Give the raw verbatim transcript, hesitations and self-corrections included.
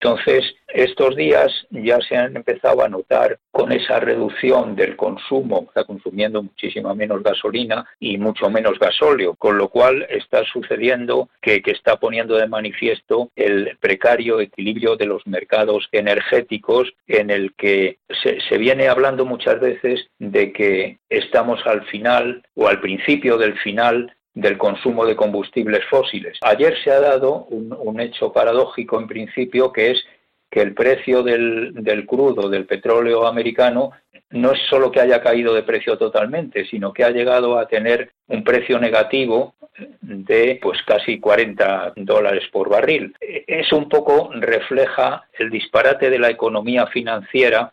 Entonces, estos días ya se han empezado a notar con esa reducción del consumo, está consumiendo muchísima menos gasolina y mucho menos gasóleo, con lo cual está sucediendo que, que está poniendo de manifiesto el precario equilibrio de los mercados energéticos, en el que se, se viene hablando muchas veces de que estamos al final o al principio del final del consumo de combustibles fósiles. Ayer se ha dado un, un hecho paradójico en principio, que es que el precio del, del crudo, del petróleo americano, no es solo que haya caído de precio totalmente, sino que ha llegado a tener un precio negativo de pues casi cuarenta dólares por barril. Eso un poco refleja el disparate de la economía financiera